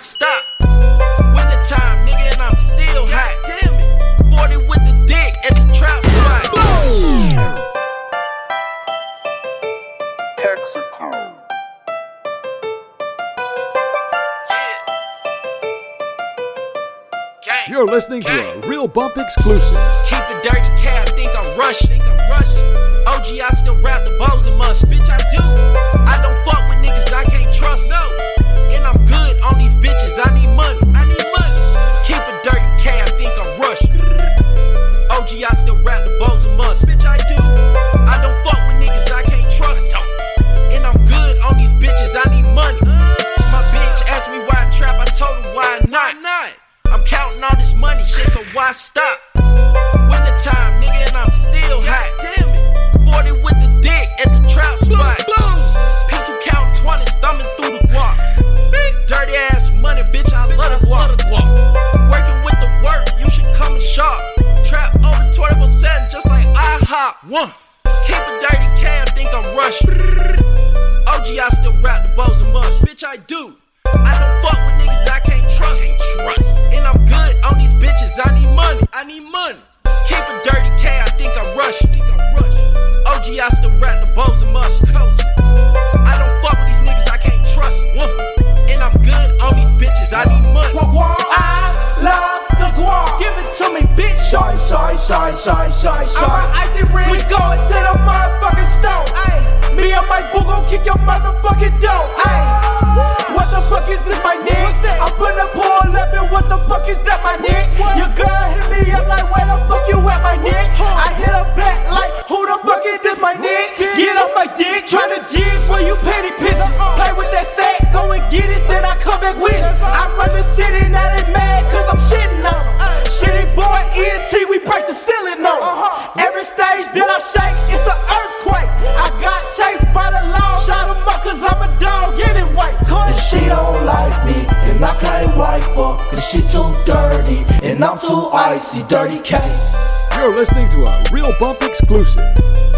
stop? Wintertime, nigga, and I'm still hot. Damn it. 40 with the dick at the trap spot. Texaco. You're listening to a Real Bump exclusive. Keep it dirty, cat, think I'm rushing. OG, I still rap the bows and must. Bitch, I do. I don't fuck with niggas I can't trust, no. And I'm good on these bitches, I need money. Keep it dirty, cat, think I'm rushing. OG, I still rap the bows and must. Bitch, I do. I don't fuck with niggas I can't trust, and I'm good on these bitches, I need money. My bitch asked me why I trap, I told her why not. I'm counting all this money, shit, so why stop? Wintertime, nigga, and I'm still hot. Damn it. 40 with the dick at the trap spot. People count 20s, thumbing through the guap. Dirty ass money, bitch, I love the guap. Working with the work, you should come and shop. Trap over 24/7, just like IHOP. Keep it dirty, Cam, think I'm rushing. OG, I still rap the bows and must. Bitch, I do. I don't fuck with niggas I can't trust. And I'm good on these bitches, I need money. Keep it dirty, K, I think I'm rushing. OG, I still rap the bows and must. I don't fuck with these niggas I can't trust. And I'm good on these bitches, I need money. I love the guap. Give it to me, bitch. Shy. We going to the motherfucking stove. Me and my boo gon' kick your motherfucking door. What the fuck is this, my nigga? I'm finna pull up and what the fuck is that, my nigga? Your girl hit me up like, where the fuck you at, my nigga? I hit her back like, who the fuck is this, my nigga? Get off my dick, tryna jig where you petty bitch. Play with that sack, go and get it, then I come back with it. I run the city, now they mad cause I'm shitting on them. Shitty boy, ENT, we break the ceiling on them. Every stage that I shake, it's an earthquake. I got chased by the law, shot him up cause I'm a dog anyway. And she don't like me, and I can't wipe her, cause she too dirty, and I'm too icy, dirty K. You're listening to a Real Bump exclusive.